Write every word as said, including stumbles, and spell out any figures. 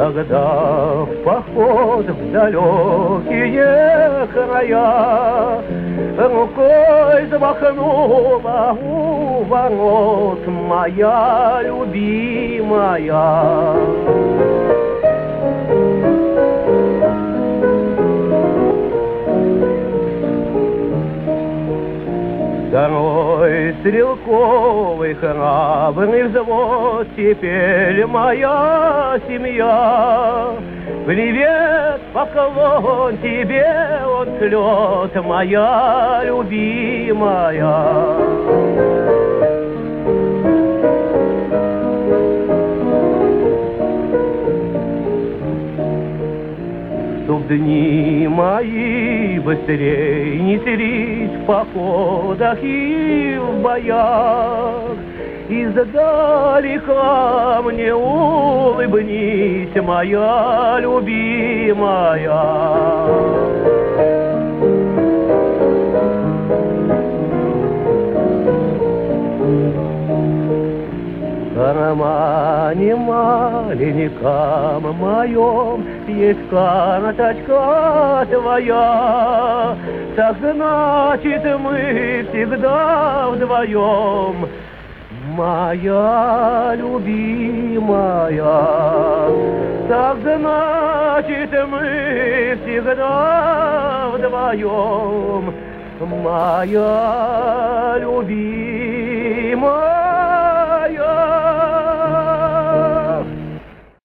Когда в поход в далекие края рукой замахнула у ворот моя любимая. Второй стрелковый храбрый взвод, теперь моя семья. Привет, поклон тебе он шлет, моя любимая. Чтоб дни мои быстрей неслись в походах и в боях, издалека мне улыбнись, моя любимая. В кармане маленьком моем есть карточка твоя. Так значит, мы всегда вдвоем, моя любимая. Так значит, мы всегда вдвоем, моя любимая.